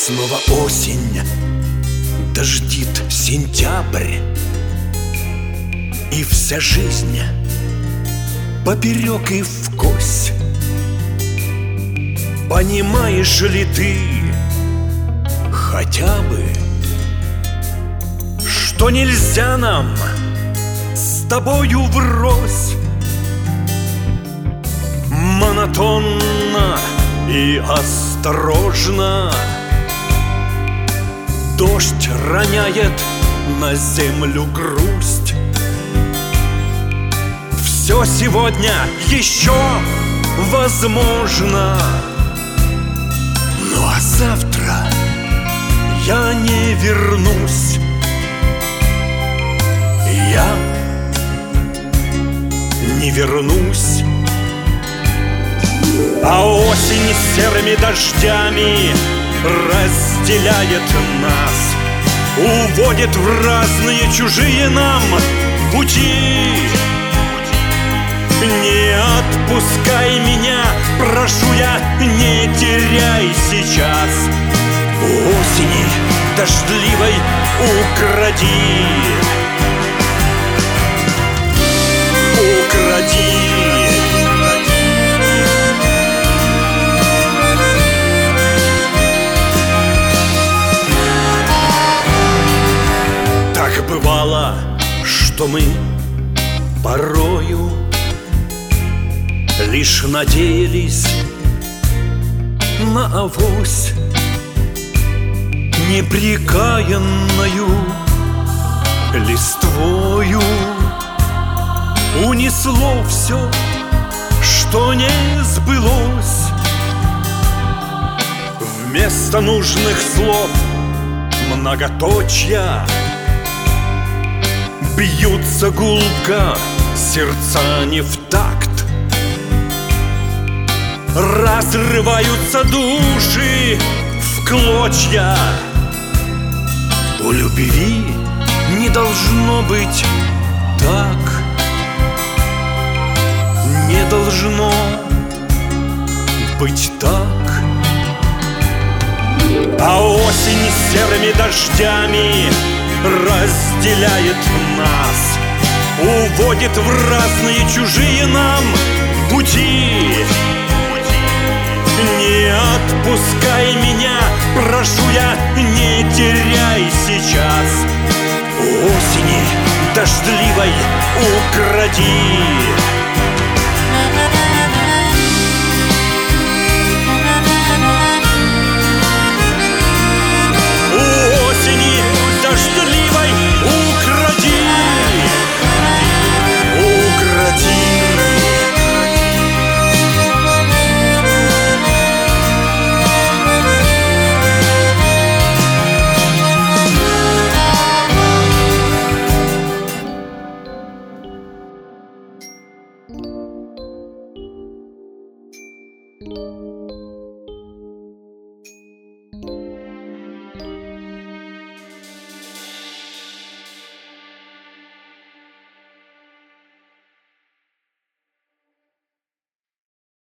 Снова осень, дождит сентябрь, и вся жизнь поперек и вкось. Понимаешь ли ты хотя бы, что нельзя нам с тобою врозь монотонно и осторожно дождь роняет на землю грусть? Все сегодня еще возможно, ну а завтра я не вернусь. Я не вернусь. А осень серыми дождями разделяет нас, уводит в разные чужие нам пути. Не отпускай меня, прошу я, не теряй сейчас. Осени дождливой укради, укради. Так бывало, что мы порою лишь надеялись на авось непрекаянною листвою. Унесло все, что не сбылось. Вместо нужных слов многоточья, бьются гулко сердца не в такт. Разрываются души в клочья. У любви не должно быть так. Не должно быть так. А осень серыми дождями разделяет нас, уводит в разные чужие нам пути. Не отпускай меня, прошу я, не теряй сейчас. Осени дождливой укради.